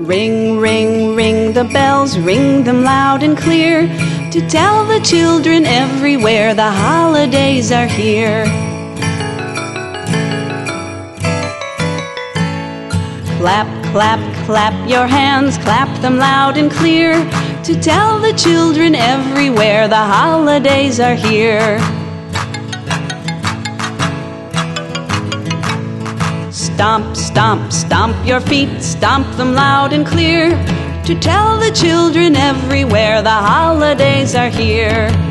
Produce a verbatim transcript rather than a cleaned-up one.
Ring, ring, ring the bells, ring them loud and clear, to tell the children everywhere the holidays are here. Clap, clap, clap your hands, clap them loud and clear, to tell the children everywhere the holidays are here. Stomp, stomp, stomp your feet, stomp them loud and clear, to tell the children everywhere the holidays are here.